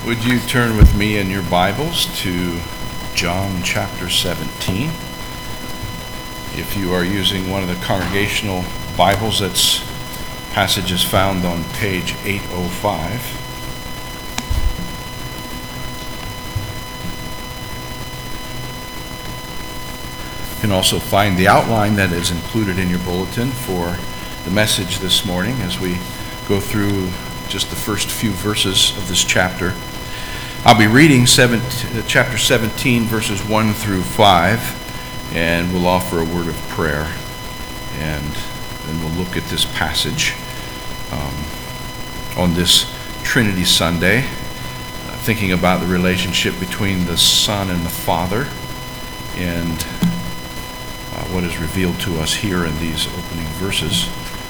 Would you turn with me in your Bibles to John chapter 17? If you are using one of the congregational Bibles, that's passages found on page 805. You can also find the outline that is included in your bulletin for the message this morning as we go through just the first few verses of this chapter. I'll be reading chapter 17, verses 1 through 5, and we'll offer a word of prayer, and then we'll look at this passage on this Trinity Sunday, thinking about the relationship between the Son and the Father, and what is revealed to us here in these opening verses.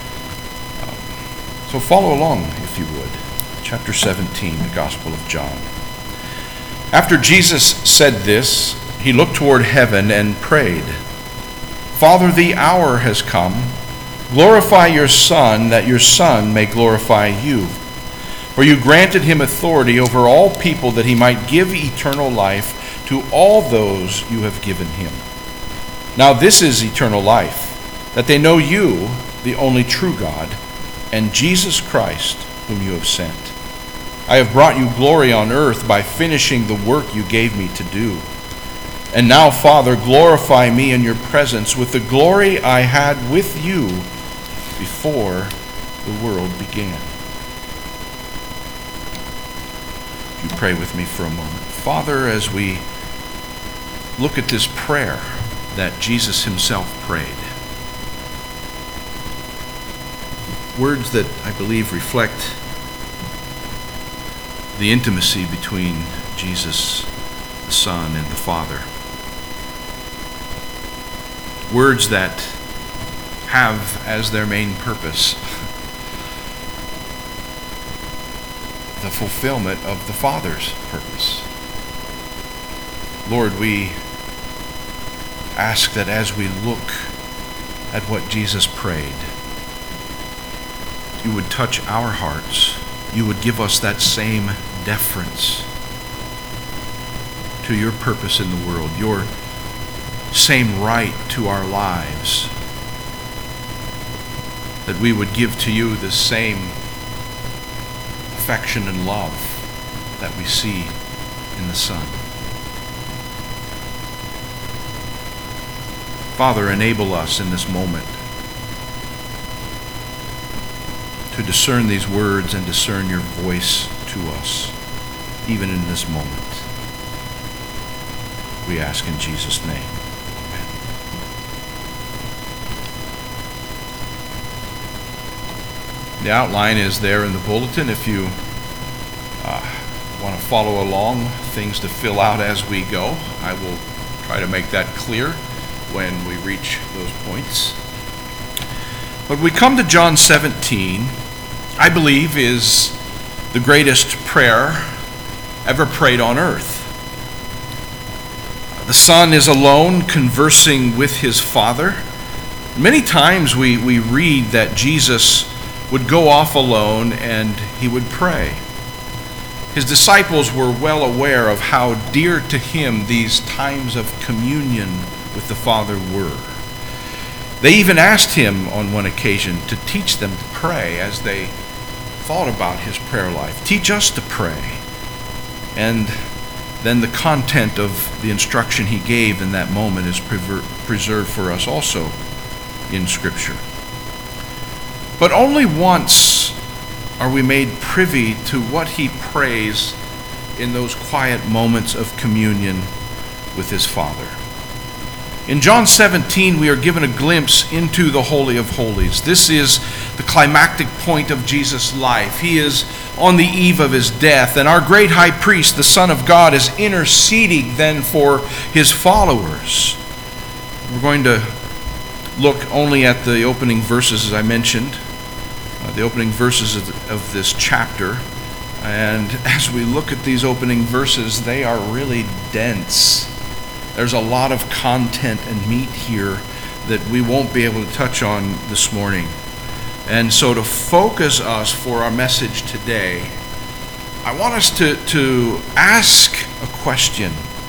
So follow along, if you would. Chapter 17, the Gospel of John. After Jesus said this, he looked toward heaven and prayed, "Father, the hour has come. Glorify your Son, that your Son may glorify you. For you granted him authority over all people, that he might give eternal life to all those you have given him. Now this is eternal life, that they know you, the only true God, and Jesus Christ, whom you have sent. I have brought you glory on earth by finishing the work you gave me to do. And now, Father, glorify me in your presence with the glory I had with you before the world began." Would you pray with me for a moment? Father, as we look at this prayer that Jesus himself prayed, words that I believe reflect the intimacy between Jesus, the Son, and the Father. Words that have as their main purpose the fulfillment of the Father's purpose. Lord, we ask that as we look at what Jesus prayed, you would touch our hearts. You would give us that same deference to your purpose in the world, your same right to our lives, that we would give to you the same affection and love that we see in the Son. Father, enable us in this moment to discern these words and discern your voice to us, even in this moment. We ask in Jesus' name. Amen. The outline is there in the bulletin if you want to follow along, things to fill out as we go. I will try to make that clear when we reach those points. But we come to John 17, I believe is the greatest prayer ever prayed on earth. The Son is alone conversing with his Father. Many times we read that Jesus would go off alone and he would pray. His disciples were well aware of how dear to him these times of communion with the Father were. They even asked him on one occasion to teach them to pray as they thought about his prayer life. Teach us to pray. And then the content of the instruction he gave in that moment is preserved for us also in Scripture. But only once are we made privy to what he prays in those quiet moments of communion with his Father. In John 17, we are given a glimpse into the Holy of Holies. This is the climactic point of Jesus' life. He is on the eve of his death, and our great high priest, the Son of God, is interceding then for his followers. We're going to look only at the opening verses, as I mentioned, the opening verses of this chapter. And as we look at these opening verses, they are really dense. There's a lot of content and meat here that we won't be able to touch on this morning. And so to focus us for our message today, I want us to ask a question.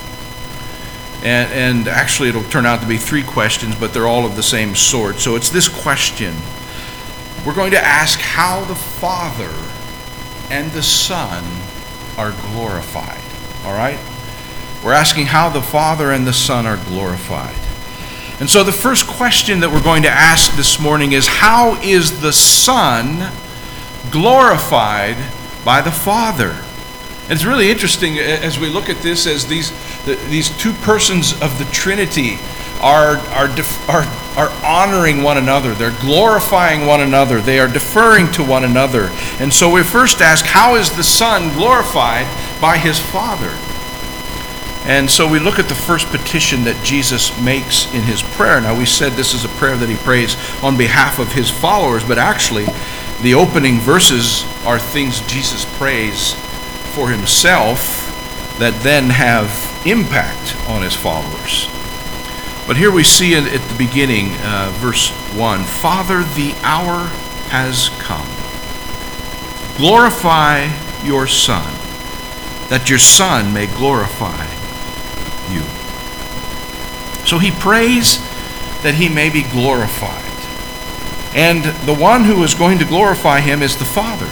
And actually it'll turn out to be 3 questions, but they're all of the same sort. So it's this question. We're going to ask how the Father and the Son are glorified. All right? We're asking how the Father and the Son are glorified. And so the first question that we're going to ask this morning is, how is the Son glorified by the Father? And it's really interesting as we look at this, as these 2 persons of the Trinity are honoring one another. They're glorifying one another. They are deferring to one another. And so we first ask, how is the Son glorified by his Father? And so we look at the first petition that Jesus makes in his prayer. Now, we said this is a prayer that he prays on behalf of his followers, but actually the opening verses are things Jesus prays for himself that then have impact on his followers. But here we see at the beginning, verse 1, Father, the hour has come. Glorify your Son, that your Son may glorify you. So he prays that he may be glorified. And the one who is going to glorify him is the Father.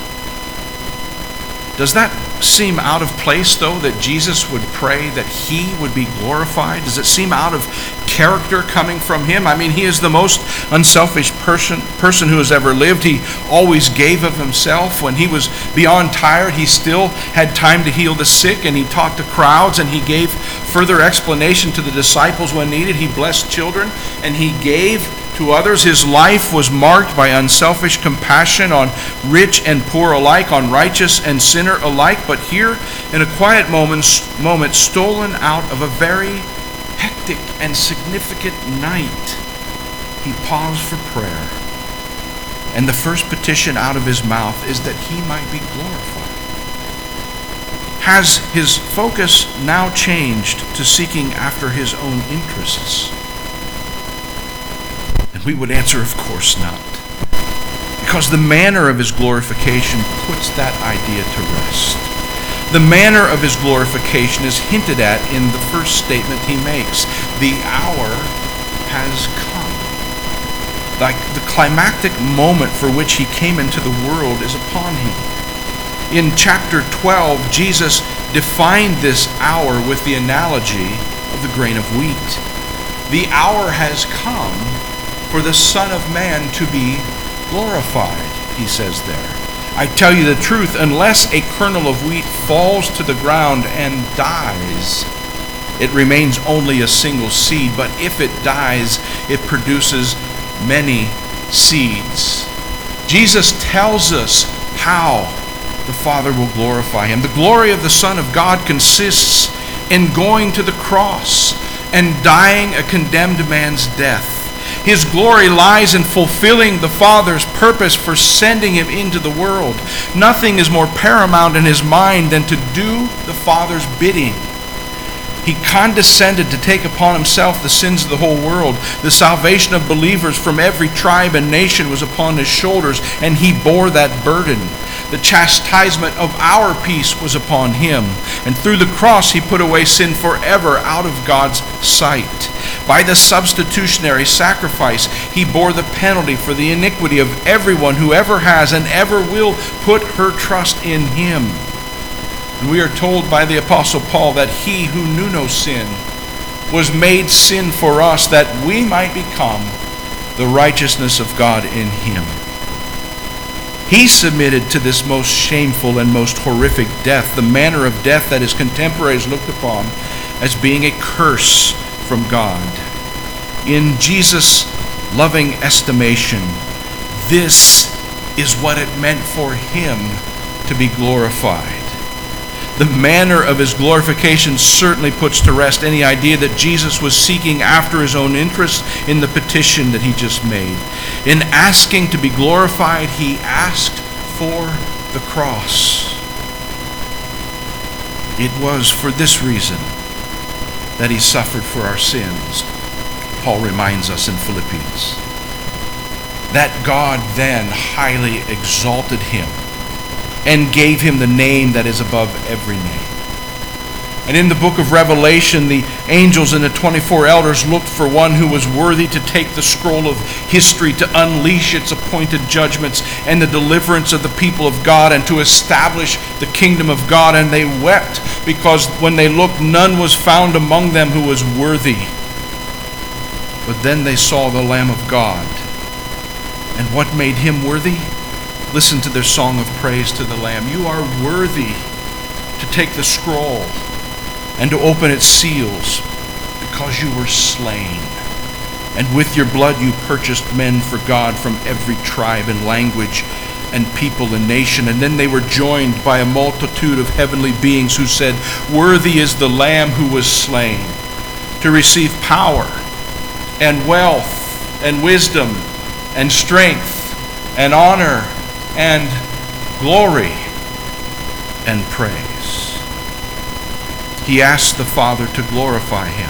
Does that seem out of place, though, that Jesus would pray that he would be glorified? Does it seem out of character coming from him? I mean, he is the most unselfish person who has ever lived. He always gave of himself. When he was beyond tired, he still had time to heal the sick, and he talked to crowds, and he gave further explanation to the disciples when needed. He blessed children, and he gave to others. His life was marked by unselfish compassion on rich and poor alike, on righteous and sinner alike. But here, in a quiet moment stolen out of a very hectic and significant night, he paused for prayer. And the first petition out of his mouth is that he might be glorified. Has his focus now changed to seeking after his own interests? We would answer, of course not. Because the manner of his glorification puts that idea to rest. The manner of his glorification is hinted at in the first statement he makes. The hour has come. Like the climactic moment for which he came into the world is upon him. In chapter 12, Jesus defined this hour with the analogy of the grain of wheat. The hour has come for the Son of Man to be glorified, he says there. I tell you the truth, unless a kernel of wheat falls to the ground and dies, it remains only a single seed. But if it dies, it produces many seeds. Jesus tells us how the Father will glorify him. The glory of the Son of God consists in going to the cross and dying a condemned man's death. His glory lies in fulfilling the Father's purpose for sending him into the world. Nothing is more paramount in his mind than to do the Father's bidding. He condescended to take upon himself the sins of the whole world. The salvation of believers from every tribe and nation was upon his shoulders, and he bore that burden. The chastisement of our peace was upon him, and through the cross he put away sin forever out of God's sight. By the substitutionary sacrifice, he bore the penalty for the iniquity of everyone who ever has and ever will put her trust in him. And we are told by the Apostle Paul that he who knew no sin was made sin for us, that we might become the righteousness of God in him. He submitted to this most shameful and most horrific death, the manner of death that his contemporaries looked upon as being a curse from God. In Jesus' loving estimation, this is what it meant for him to be glorified. The manner of his glorification certainly puts to rest any idea that Jesus was seeking after his own interests in the petition that he just made. In asking to be glorified, he asked for the cross. It was for this reason that he suffered for our sins, Paul reminds us in Philippians. That God then highly exalted him and gave him the name that is above every name. And in the book of Revelation, the angels and the 24 elders looked for one who was worthy to take the scroll of history, to unleash its appointed judgments and the deliverance of the people of God, and to establish the kingdom of God. And they wept, because when they looked, none was found among them who was worthy. But then they saw the Lamb of God. And what made him worthy? Listen to their song of praise to the Lamb. You are worthy to take the scroll and to open its seals, because you were slain. And with your blood you purchased men for God from every tribe and language and people and nation. And then they were joined by a multitude of heavenly beings who said, worthy is the Lamb who was slain to receive power and wealth and wisdom and strength and honor and glory and praise. He asked the Father to glorify him.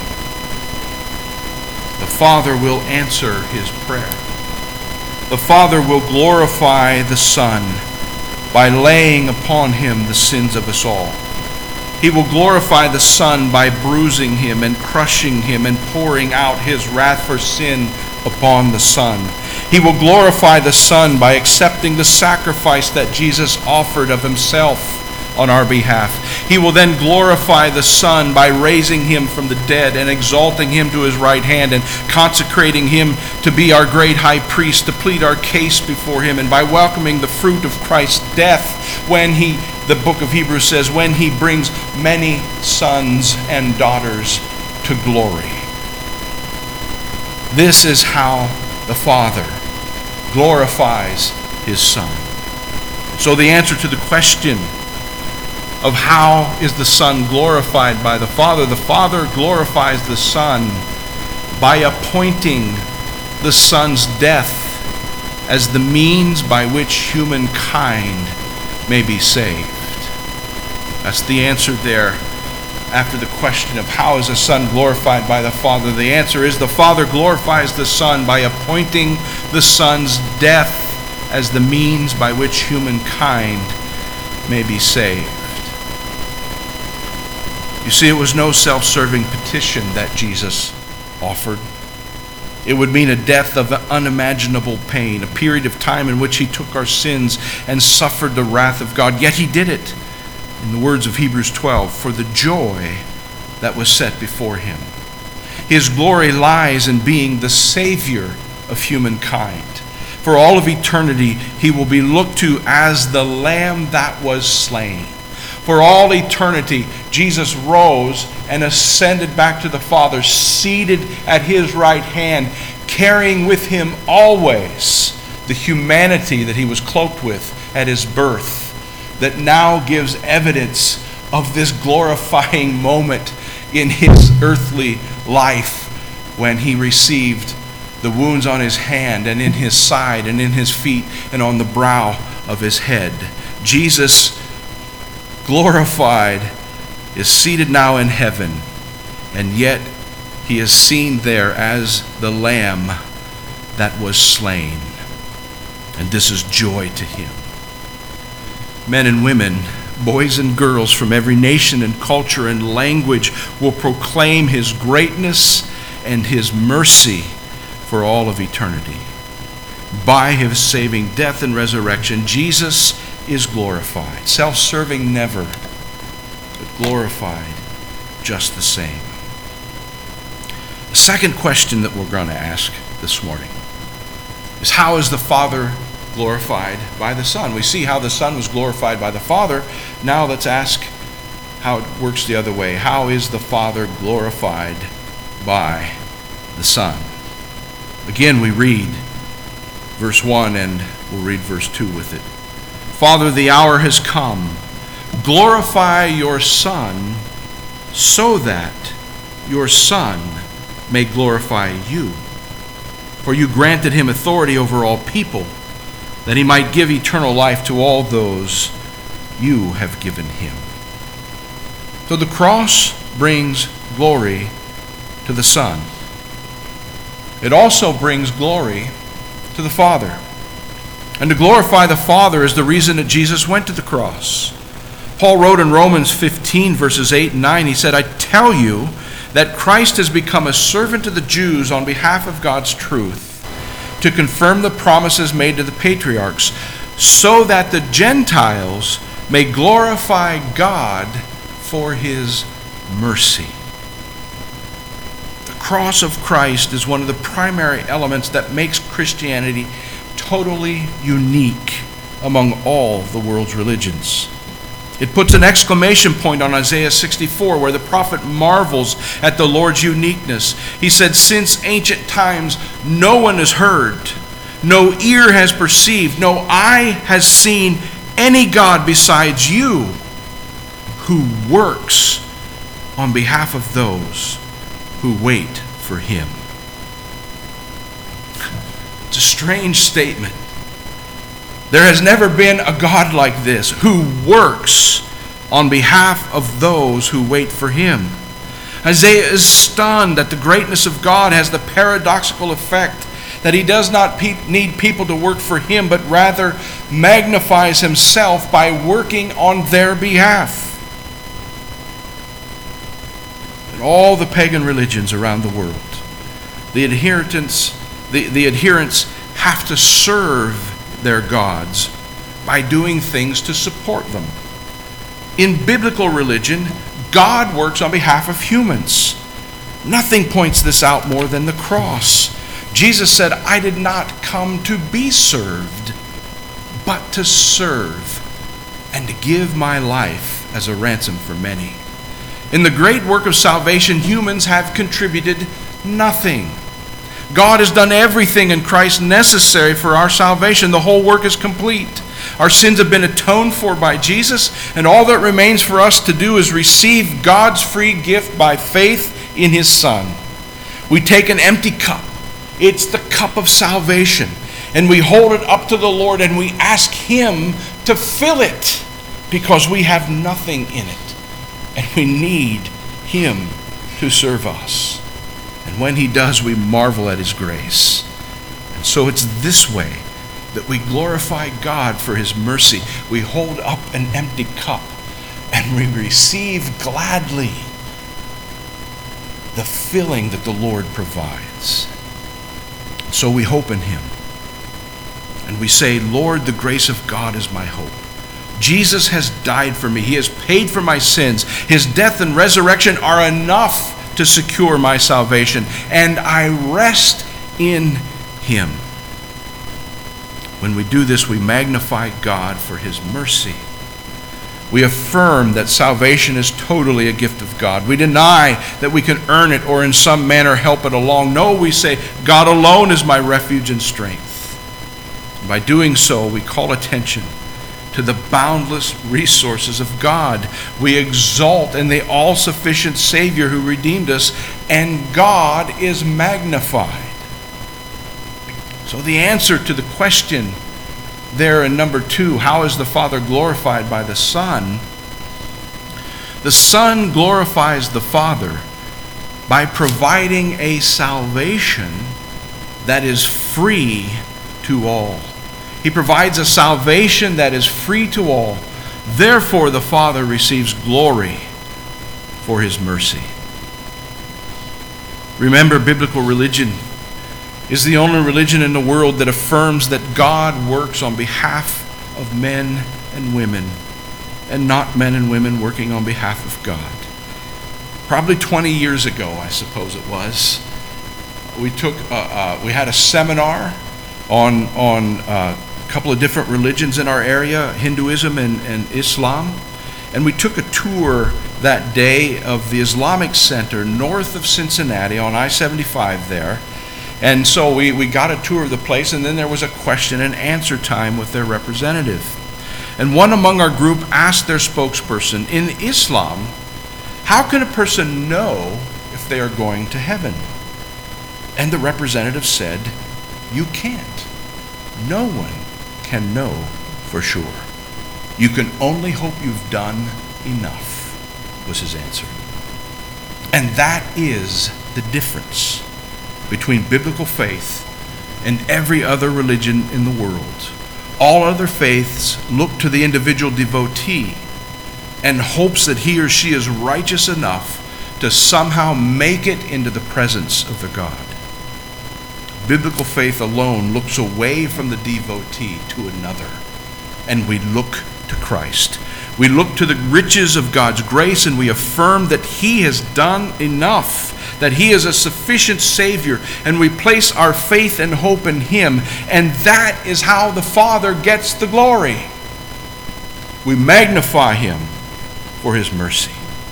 The Father will answer his prayer. The Father will glorify the Son by laying upon him the sins of us all. He will glorify the Son by bruising him and crushing him and pouring out his wrath for sin upon the Son. He will glorify the Son by accepting the sacrifice that Jesus offered of himself on our behalf. He will then glorify the Son by raising him from the dead and exalting him to his right hand and consecrating him to be our great high priest, to plead our case before him, and by welcoming the fruit of Christ's death when the book of Hebrews says, when he brings many sons and daughters to glory. This is how the Father glorifies his Son. So the answer to the question of how is the Son glorified by the Father glorifies the Son by appointing the Son's death as the means by which humankind may be saved. That's the answer there after the question of how is the Son glorified by the Father. The answer is the Father glorifies the Son by appointing the Son's death as the means by which humankind may be saved. You see, it was no self-serving petition that Jesus offered. It would mean a death of unimaginable pain, a period of time in which he took our sins and suffered the wrath of God. Yet he did it, in the words of Hebrews 12, for the joy that was set before him. His glory lies in being the Savior of humankind. For all of eternity, he will be looked to as the Lamb that was slain. For all eternity, Jesus rose and ascended back to the Father, seated at his right hand, carrying with him always the humanity that he was cloaked with at his birth, that now gives evidence of this glorifying moment in his earthly life when he received the wounds on his hand and in his side and in his feet and on the brow of his head. Jesus, glorified, is seated now in heaven, and yet he is seen there as the Lamb that was slain. And this is joy to him. Men and women, boys and girls from every nation and culture and language will proclaim his greatness and his mercy for all of eternity. By his saving death and resurrection, Jesus is glorified. Self-serving never, but glorified just the same. The second question that we're going to ask this morning is, how is the Father glorified by the Son? We see how the Son was glorified by the Father. Now let's ask how it works the other way. How is the Father glorified by the Son? Again, we read verse 1 and we'll read verse 2 with it. Father, the hour has come. Glorify your Son so that your Son may glorify you. For you granted him authority over all people, that he might give eternal life to all those you have given him. So the cross brings glory to the Son. It also brings glory to the Father. And to glorify the Father is the reason that Jesus went to the cross. Paul wrote in Romans 15, verses 8 and 9, he said, "I tell you that Christ has become a servant to the Jews on behalf of God's truth, to confirm the promises made to the patriarchs, so that the Gentiles may glorify God for his mercy." The cross of Christ is one of the primary elements that makes Christianity totally unique among all the world's religions. It puts an exclamation point on Isaiah 64, where the prophet marvels at the Lord's uniqueness. He said, "Since ancient times no one has heard, no ear has perceived, no eye has seen any God besides you, who works on behalf of those who wait for him." It's a strange statement. There has never been a God like this, who works on behalf of those who wait for him. Isaiah is stunned that the greatness of God has the paradoxical effect that he does not need people to work for him, but rather magnifies himself by working on their behalf. In all the pagan religions around the world, the adherents have to serve their gods by doing things to support them. In biblical religion, God works on behalf of humans. Nothing points this out more than the cross. Jesus said, "I did not come to be served, but to serve, and to give my life as a ransom for many." In the great work of salvation, humans have contributed nothing. God has done everything in Christ necessary for our salvation. The whole work is complete. Our sins have been atoned for by Jesus, and all that remains for us to do is receive God's free gift by faith in his Son. We take an empty cup. It's the cup of salvation. And we hold it up to the Lord and we ask him to fill it, because we have nothing in it. And we need him to serve us. And when he does, we marvel at his grace. And so it's this way that we glorify God for his mercy. We hold up an empty cup and we receive gladly the filling that the Lord provides. So we hope in him. And we say, "Lord, the grace of God is my hope. Jesus has died for me. He has paid for my sins. His death and resurrection are enough to secure my salvation, and I rest in him." When we do this, we magnify God for his mercy. We affirm that salvation is totally a gift of God. We deny that we can earn it or in some manner help it along. No, we say, God alone is my refuge and strength. And by doing so, we call attention to the boundless resources of God. We exalt in the all-sufficient Savior who redeemed us, and God is magnified. So the answer to the question there in number 2, how is the Father glorified by the Son? The Son glorifies the Father by providing a salvation that is free to all. He provides a salvation that is free to all. Therefore, the Father receives glory for his mercy. Remember, biblical religion is the only religion in the world that affirms that God works on behalf of men and women, and not men and women working on behalf of God. Probably 20 years ago, I suppose it was, we had a seminar on a couple of different religions in our area, Hinduism and Islam. And we took a tour that day of the Islamic Center north of Cincinnati on I-75 there. And so we got a tour of the place, and then there was a question and answer time with their representative. And one among our group asked their spokesperson, "In Islam, how can a person know if they are going to heaven?" And the representative said, "You can't. No one can know for sure. You can only hope you've done enough," was his answer. And that is the difference between biblical faith and every other religion in the world. All other faiths look to the individual devotee and hopes that he or she is righteous enough to somehow make it into the presence of the God. Biblical faith alone looks away from the devotee to another, and we look to Christ. We look to the riches of God's grace, and we affirm that He has done enough, that He is a sufficient Savior, and we place our faith and hope in Him, and that is how the Father gets the glory. We magnify Him for His mercy.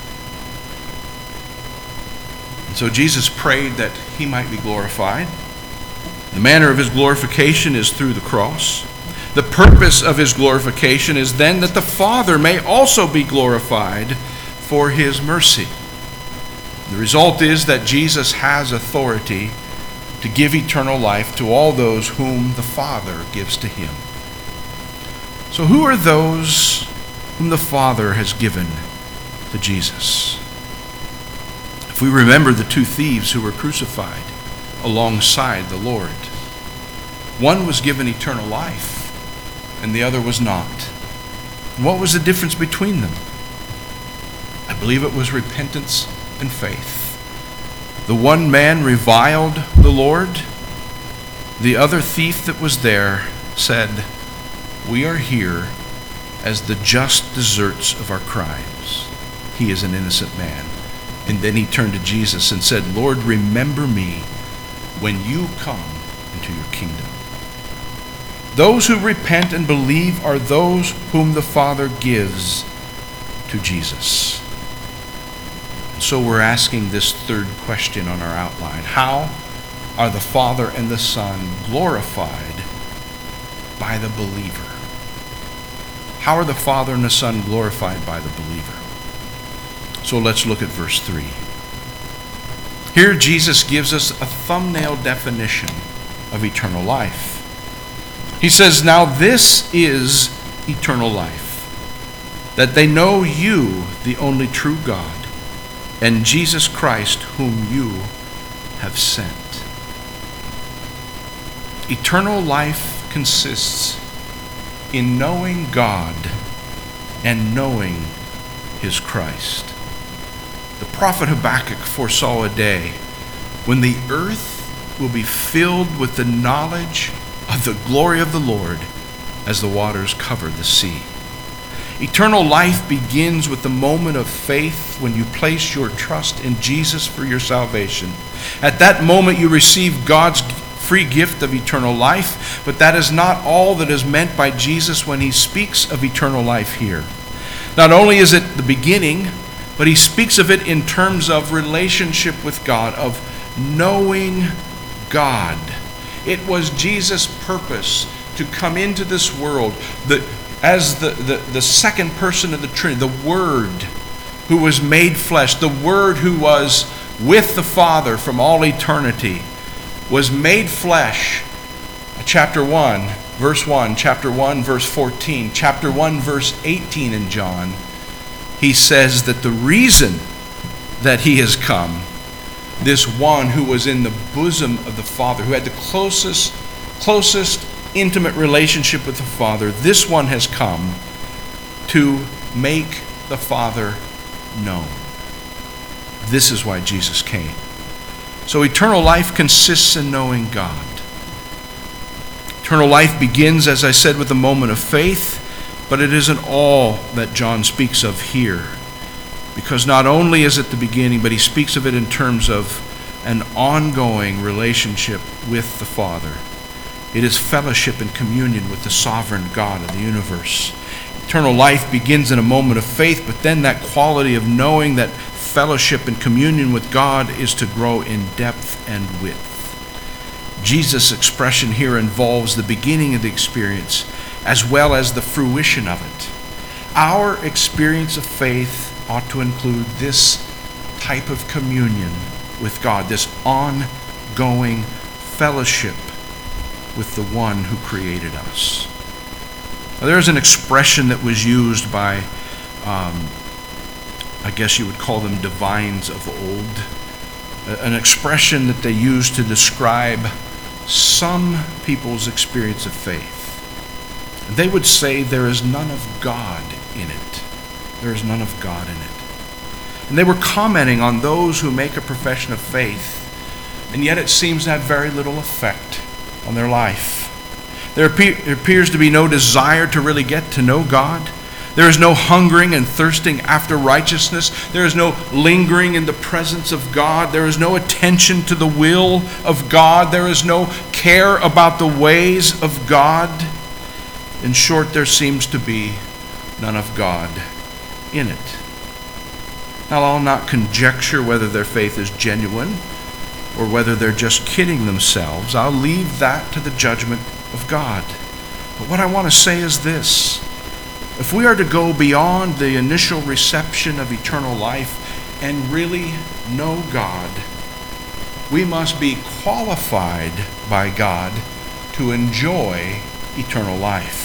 And so Jesus prayed that He might be glorified. The manner of His glorification is through the cross. The purpose of His glorification is then that the Father may also be glorified for His mercy. The result is that Jesus has authority to give eternal life to all those whom the Father gives to Him. So who are those whom the Father has given to Jesus? If we remember the two thieves who were crucified alongside the Lord, one was given eternal life and the other was not. And what was the difference between them? I believe it was repentance and faith. The one man reviled the Lord. The other thief that was there said, "We are here as the just deserts of our crimes. He is an innocent man." And then he turned to Jesus and said, "Lord, remember me when you come into your kingdom." Those who repent and believe are those whom the Father gives to Jesus. So we're asking this third question on our outline. How are the Father and the Son glorified by the believer? How are the Father and the Son glorified by the believer? So let's look at verse 3. Here Jesus gives us a thumbnail definition of eternal life. He says, "Now this is eternal life, that they know you, the only true God, and Jesus Christ, whom you have sent." Eternal life consists in knowing God and knowing His Christ. The prophet Habakkuk foresaw a day when the earth will be filled with the knowledge of the glory of the Lord as the waters cover the sea. Eternal life begins with the moment of faith when you place your trust in Jesus for your salvation. At that moment you receive God's free gift of eternal life, but that is not all that is meant by Jesus when He speaks of eternal life here. Not only is it the beginning, but He speaks of it in terms of relationship with God, of knowing God. It was Jesus' purpose to come into this world as the second person of the Trinity, the Word who was made flesh, the Word who was with the Father from all eternity, was made flesh. Chapter 1, verse 1, chapter 1, verse 14, chapter 1, verse 18 in John, he says that the reason that He has come, this one who was in the bosom of the Father, who had the closest intimate relationship with the Father, this one has come to make the Father known. This is why Jesus came. So eternal life consists in knowing God. Eternal life begins, as I said, with a moment of faith, but it isn't all that John speaks of here. Because not only is it the beginning, but he speaks of it in terms of an ongoing relationship with the Father. It is fellowship and communion with the sovereign God of the universe. Eternal life begins in a moment of faith, but then that quality of knowing, that fellowship and communion with God, is to grow in depth and width. Jesus' expression here involves the beginning of the experience as well as the fruition of it. Our experience of faith ought to include this type of communion with God, this ongoing fellowship with the one who created us. Now, there's an expression that was used by, I guess you would call them divines of old, an expression that they used to describe some people's experience of faith. They would say there is none of God in it. There is none of God in it. And they were commenting on those who make a profession of faith, and yet it seems to have very little effect on their life. There appears to be no desire to really get to know God. There is no hungering and thirsting after righteousness. There is no lingering in the presence of God. There is no attention to the will of God. There is no care about the ways of God. In short, there seems to be none of God in it. Now, I'll not conjecture whether their faith is genuine or whether they're just kidding themselves. I'll leave that to the judgment of God. But what I want to say is this. If we are to go beyond the initial reception of eternal life and really know God, we must be qualified by God to enjoy eternal life.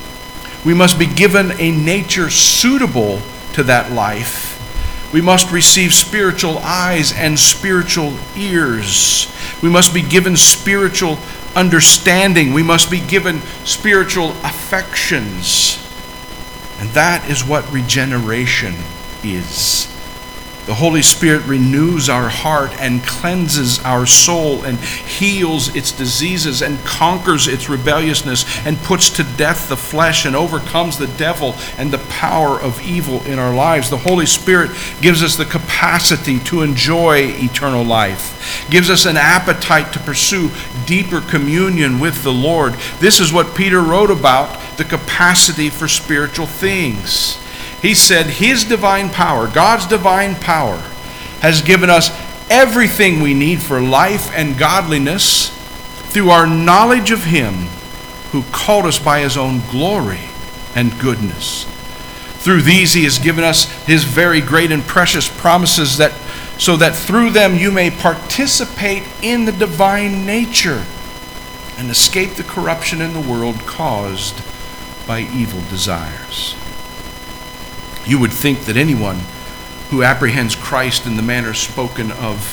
We must be given a nature suitable to that life. We must receive spiritual eyes and spiritual ears. We must be given spiritual understanding. We must be given spiritual affections. And that is what regeneration is. The Holy Spirit renews our heart and cleanses our soul and heals its diseases and conquers its rebelliousness and puts to death the flesh and overcomes the devil and the power of evil in our lives. The Holy Spirit gives us the capacity to enjoy eternal life, gives us an appetite to pursue deeper communion with the Lord. This is what Peter wrote about, the capacity for spiritual things. He said his divine power, God's divine power, has given us everything we need for life and godliness through our knowledge of him who called us by his own glory and goodness. Through these he has given us his very great and precious promises, that so that through them you may participate in the divine nature and escape the corruption in the world caused by evil desires. You would think that anyone who apprehends Christ in the manner spoken of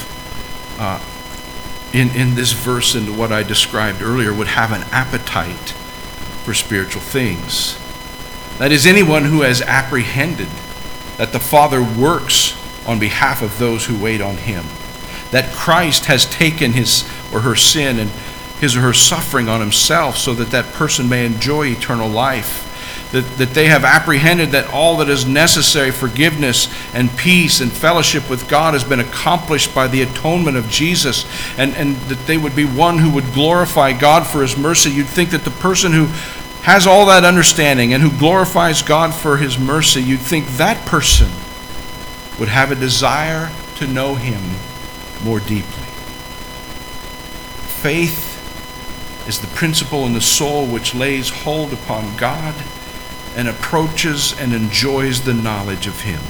in this verse and what I described earlier would have an appetite for spiritual things. That is, anyone who has apprehended that the Father works on behalf of those who wait on him, that Christ has taken his or her sin and his or her suffering on himself so that that person may enjoy eternal life. That they have apprehended that all that is necessary, forgiveness and peace and fellowship with God, has been accomplished by the atonement of Jesus, and that they would be one who would glorify God for his mercy. You'd think that the person who has all that understanding and who glorifies God for his mercy, you'd think that person would have a desire to know him more deeply. Faith is the principle in the soul which lays hold upon God and approaches and enjoys the knowledge of him.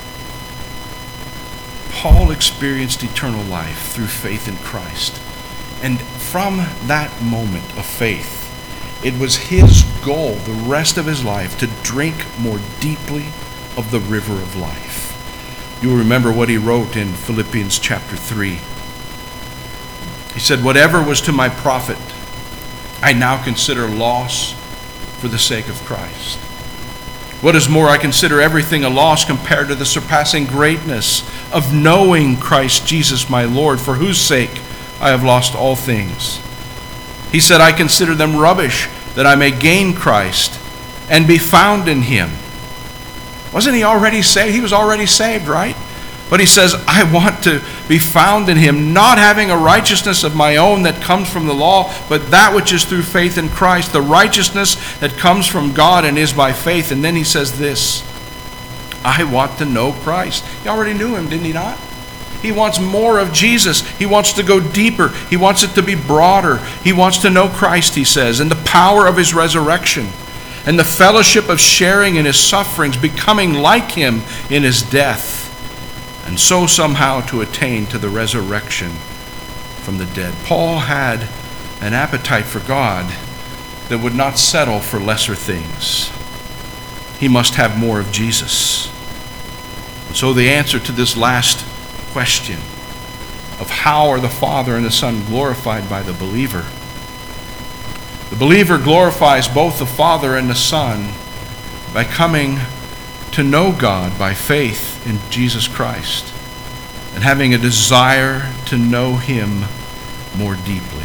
Paul experienced eternal life through faith in Christ. And from that moment of faith, it was his goal the rest of his life to drink more deeply of the river of life. You'll remember what he wrote in Philippians chapter 3. He said, "Whatever was to my profit, I now consider loss for the sake of Christ. What is more, I consider everything a loss compared to the surpassing greatness of knowing Christ Jesus my Lord, for whose sake I have lost all things." He said, "I consider them rubbish, that I may gain Christ and be found in him." Wasn't he already saved? He was already saved, right? But he says, I want to be found in him, not having a righteousness of my own that comes from the law, but that which is through faith in Christ, the righteousness that comes from God and is by faith. And then he says this, I want to know Christ. He already knew him, didn't he not? He wants more of Jesus. He wants to go deeper. He wants it to be broader. He wants to know Christ, he says, and the power of his resurrection, and the fellowship of sharing in his sufferings, becoming like him in his death, and so somehow to attain to the resurrection from the dead. Paul had an appetite for God that would not settle for lesser things. He must have more of Jesus. And so the answer to this last question of how are the Father and the Son glorified by the believer The believer glorifies both the Father and the Son by coming to know God by faith in Jesus Christ and having a desire to know Him more deeply.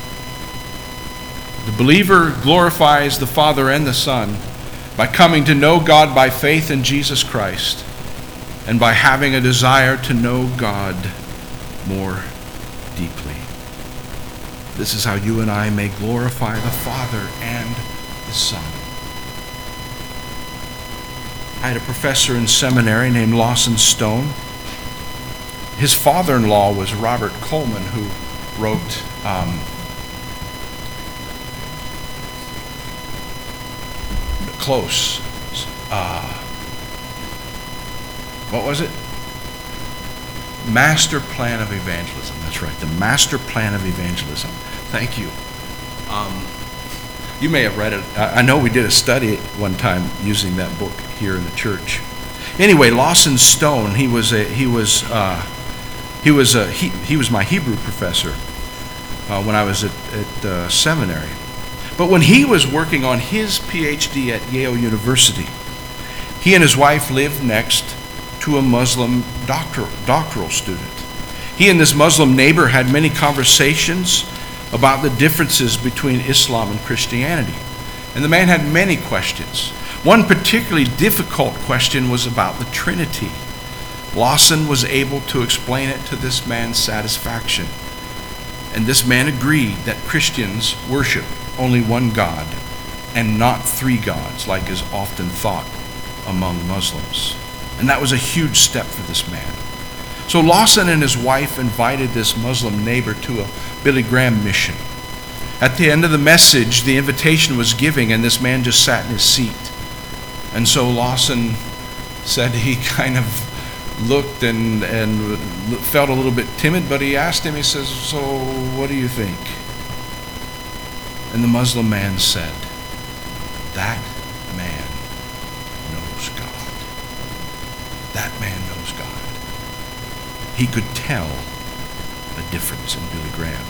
The believer glorifies the Father and the Son by coming to know God by faith in Jesus Christ and by having a desire to know God more deeply. This is how you and I may glorify the Father and the Son. I had a professor in seminary named Lawson Stone. His father-in-law was Robert Coleman, who wrote close. What was it? Master Plan of Evangelism. That's right, the Master Plan of Evangelism. Thank you. You may have read it. I know we did a study at one time using that book here in the church. Anyway, Lawson Stone, he was my Hebrew professor when I was at seminary. But when he was working on his PhD at Yale University, he and his wife lived next to a Muslim doctoral student. He and this Muslim neighbor had many conversations about the differences between Islam and Christianity. And the man had many questions. One particularly difficult question was about the Trinity. Lawson was able to explain it to this man's satisfaction. And this man agreed that Christians worship only one God and not three gods, like is often thought among Muslims. And that was a huge step for this man. So Lawson and his wife invited this Muslim neighbor to a Billy Graham mission. At the end of the message, the invitation was given, and this man just sat in his seat. And so Lawson said he kind of looked and felt a little bit timid, but he asked him, he says, "So what do you think?" And the Muslim man said, "That man knows God. That man knows God." He could tell a difference in Billy Graham.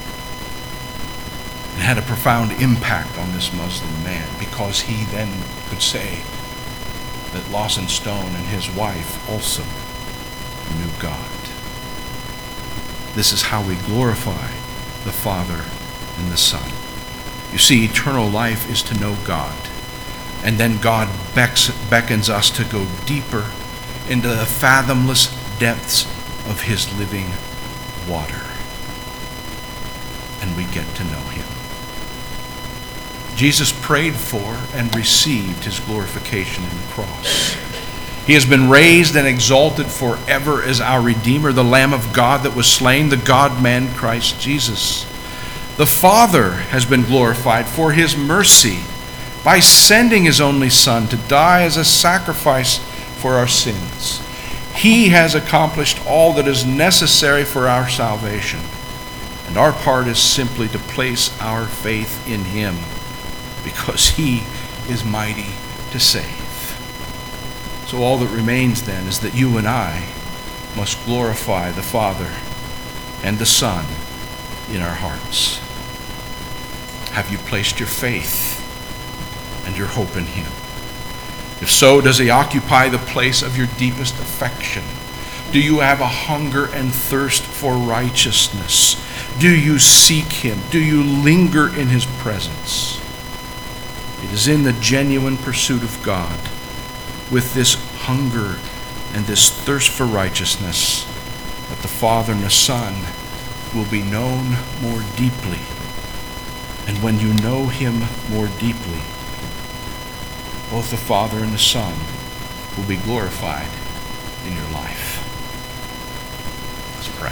It had a profound impact on this Muslim man because he then could say that Lawson Stone and his wife also knew God. This is how we glorify the Father and the Son. You see, eternal life is to know God. And then God beckons us to go deeper into the fathomless depths of His living water. And we get to know Him. Jesus prayed for and received His glorification in the cross. He has been raised and exalted forever as our Redeemer, the Lamb of God that was slain, the God-man Christ Jesus. The Father has been glorified for His mercy by sending His only Son to die as a sacrifice for our sins. He has accomplished all that is necessary for our salvation, and our part is simply to place our faith in Him, because He is mighty to save. So all that remains then is that you and I must glorify the Father and the Son in our hearts. Have you placed your faith and your hope in Him? If so, does He occupy the place of your deepest affection? Do you have a hunger and thirst for righteousness? Do you seek Him? Do you linger in His presence? It is in the genuine pursuit of God, with this hunger and this thirst for righteousness, that the Father and the Son will be known more deeply. And when you know Him more deeply, both the Father and the Son will be glorified in your life. Let's pray.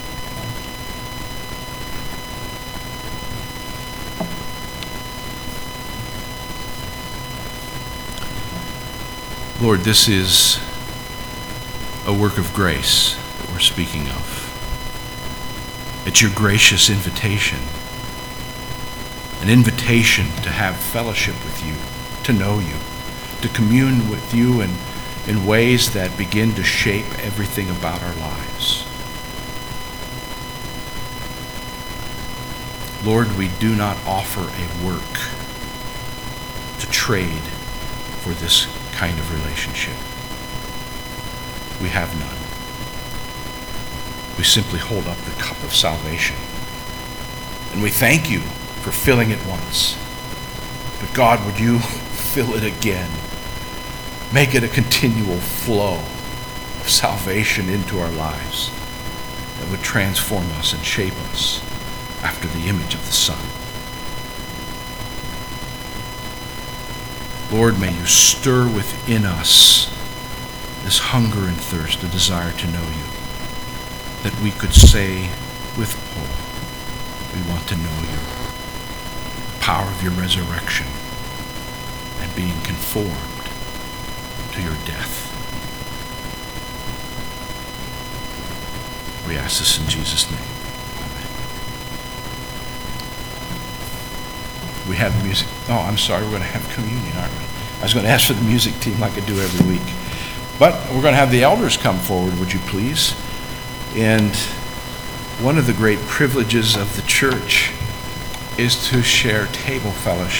Lord, this is a work of grace that we're speaking of. It's your gracious invitation, an invitation to have fellowship with you, to know you, to commune with you in ways that begin to shape everything about our lives. Lord, we do not offer a work to trade for this kind of relationship. We have none. We simply hold up the cup of salvation. And we thank you for filling it once. But God, would you fill it again? Make it a continual flow of salvation into our lives that would transform us and shape us after the image of the Son. Lord, may you stir within us this hunger and thirst, a desire to know you, that we could say with Paul, we want to know you, the power of your resurrection, and being conformed to your death. We ask this in Jesus' name. Amen. We have the music. Oh, I'm sorry, we're going to have communion, aren't we? I was going to ask for the music team like I do every week. But we're going to have the elders come forward, would you please? And one of the great privileges of the church is to share table fellowship